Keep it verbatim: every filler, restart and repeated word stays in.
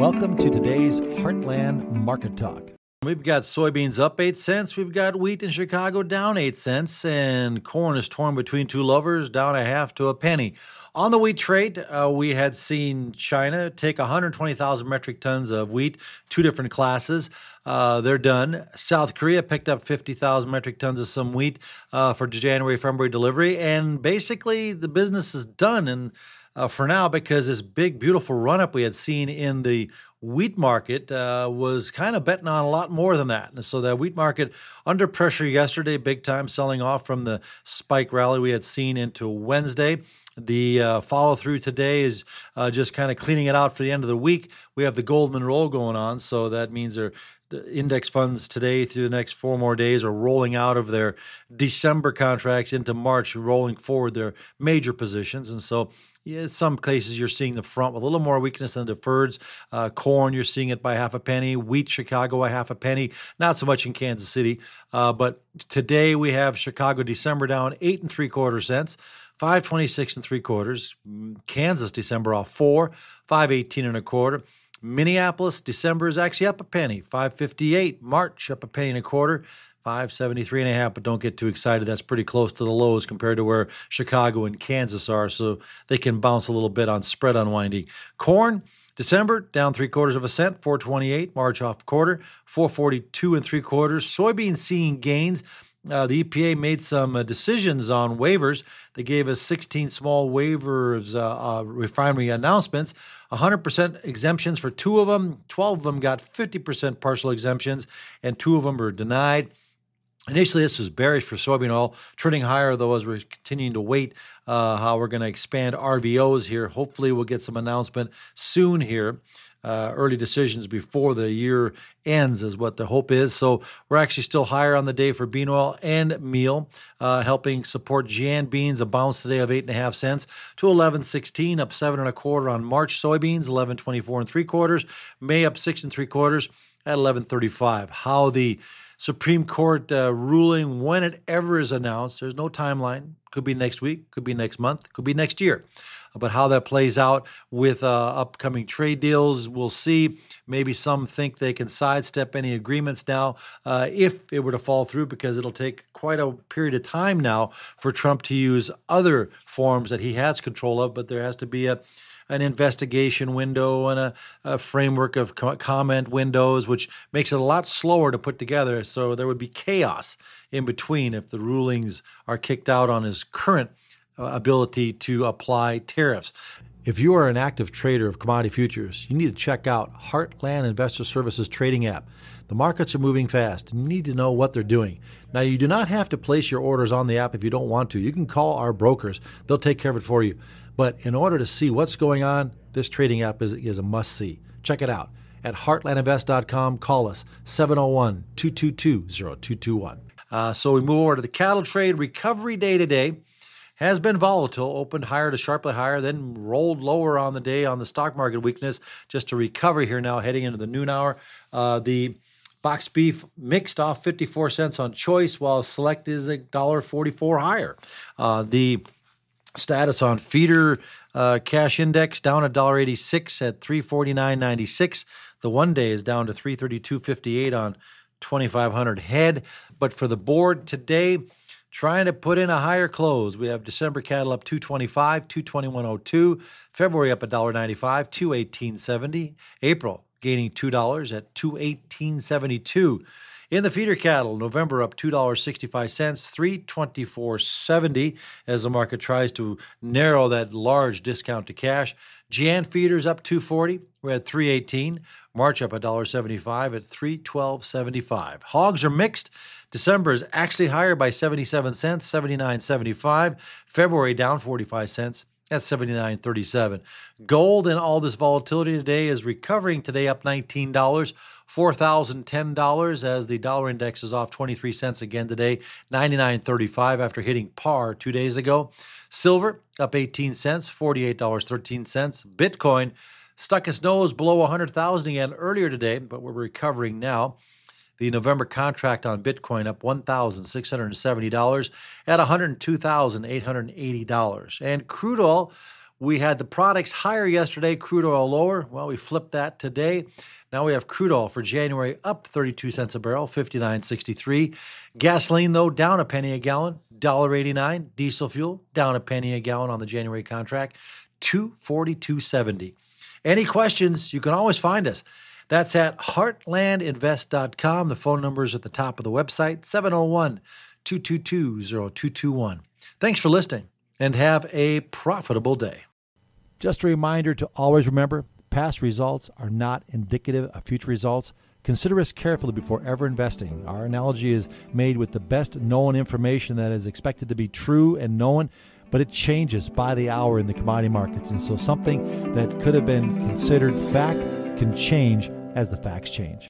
Welcome to today's Heartland Market Talk. We've got soybeans up eight cents. We've got wheat in Chicago down eight cents. And corn is torn between two lovers, down a half to a penny. On the wheat trade, uh, we had seen China take one hundred twenty thousand metric tons of wheat, two different classes. Uh, they're done. South Korea picked up fifty thousand metric tons of some wheat uh, for January, February delivery. And basically, the business is done. And uh, for now, because this big, beautiful run-up we had seen in the wheat market uh, was kind of betting on a lot more than that. And so the wheat market under pressure yesterday, big time selling off from the spike rally we had seen into Wednesday. The uh, follow through today is uh, just kind of cleaning it out for the end of the week. We have the Goldman roll going on. So that means they're the index funds today through the next four more days are rolling out of their December contracts into March, rolling forward their major positions. And so yeah, in some cases, you're seeing the front with a little more weakness than deferreds. Uh, corn, you're seeing it by half a penny. Wheat, Chicago, a half a penny. Not so much in Kansas City. Uh, but today we have Chicago December down eight and three quarter cents, five twenty-six and three quarters. Kansas December off four, five eighteen and a quarter. Minneapolis December is actually up a penny, five fifty-eight. March up a penny and a quarter, five seventy-three and a half, but don't get too excited. That's pretty close to the lows compared to where Chicago and Kansas are, so they can bounce a little bit on spread unwinding. Corn, December down three quarters of a cent, four twenty-eight. March off a quarter, four forty-two and three quarters. Soybeans seeing gains. Uh, the E P A made some uh, decisions on waivers. They gave us sixteen small waivers, uh, uh, refinery announcements, one hundred percent exemptions for two of them. twelve of them got fifty percent partial exemptions, and two of them were denied. Initially, this was bearish for soybean oil, trending higher, though, as we're continuing to wait uh, how we're going to expand R V Os here. Hopefully, we'll get some announcement soon here. Uh, early decisions before the year ends is what the hope is. So we're actually still higher on the day for bean oil and meal, uh, helping support Jan beans, a bounce today of eight and a half cents to eleven sixteen, up seven and a quarter on March soybeans, eleven twenty-four and three quarters. May up six and three quarters at eleven thirty-five. How the Supreme Court uh, ruling, when it ever is announced, there's no timeline. Could be next week, could be next month, could be next year. But how that plays out with uh, upcoming trade deals, we'll see. Maybe some think they can sidestep any agreements now uh, if it were to fall through, because it'll take quite a period of time now for Trump to use other forms that he has control of. But there has to be a an investigation window and a, a framework of co- comment windows, which makes it a lot slower to put together. So there would be chaos in between if the rulings are kicked out on his current uh, ability to apply tariffs. If you are an active trader of commodity futures, you need to check out Heartland Investor Services trading app. The markets are moving fast, and you need to know what they're doing. Now, you do not have to place your orders on the app if you don't want to. You can call our brokers. They'll take care of it for you. But in order to see what's going on, this trading app is, is a must-see. Check it out at heartland invest dot com. Call us, seven oh one, two two two, oh two two one. Uh, so we move over to the cattle trade. Recovery day today has been volatile, opened higher to sharply higher, then rolled lower on the day on the stock market weakness, just to recover here now heading into the noon hour. Uh, the box beef mixed off fifty-four cents on choice, while select is one dollar forty-four higher. Uh, the status on feeder uh, cash index down one dollar eighty-six at three forty-nine ninety-six. The one day is down to three thirty-two fifty-eight on twenty-five hundred head. But for the board today, trying to put in a higher close. We have December cattle up two twenty-five, two twenty-one oh two. February up one dollar ninety-five, two eighteen seventy. April gaining two dollars at two eighteen seventy-two. In the feeder cattle, November up two dollars and sixty-five cents, three twenty-four seventy, as the market tries to narrow that large discount to cash. Jan feeders up two forty. We're at three eighteen. March up one dollar seventy-five at three twelve seventy-five. Hogs are mixed. December is actually higher by seventy-seven cents, seventy-nine seventy-five. February down forty-five cents at seventy-nine thirty-seven. Gold in all this volatility today is recovering today, up nineteen dollars, four thousand ten dollars, as the dollar index is off twenty-three cents again today, ninety-nine thirty-five after hitting par two days ago. Silver up eighteen cents, forty-eight dollars and thirteen cents. Bitcoin stuck its nose below one hundred thousand again earlier today, but we're recovering now. The November contract on Bitcoin up one thousand six hundred seventy dollars at one hundred two thousand eight hundred eighty dollars. And crude oil We had the products higher yesterday, crude oil lower. Well, we flipped that today. Now we have crude oil for January up thirty-two cents a barrel, fifty-nine sixty-three. Gasoline, though, down a penny a gallon, one dollar eighty-nine. Diesel fuel, down a penny a gallon on the January contract, two forty-two seventy. Any questions, you can always find us. That's at heartland invest dot com. The phone number is at the top of the website, seven oh one, two two two, oh two two one. Thanks for listening, and have a profitable day. Just a reminder to always remember, past results are not indicative of future results. Consider us carefully before ever investing. Our analogy is made with the best known information that is expected to be true and known, but it changes by the hour in the commodity markets. And so something that could have been considered fact can change as the facts change.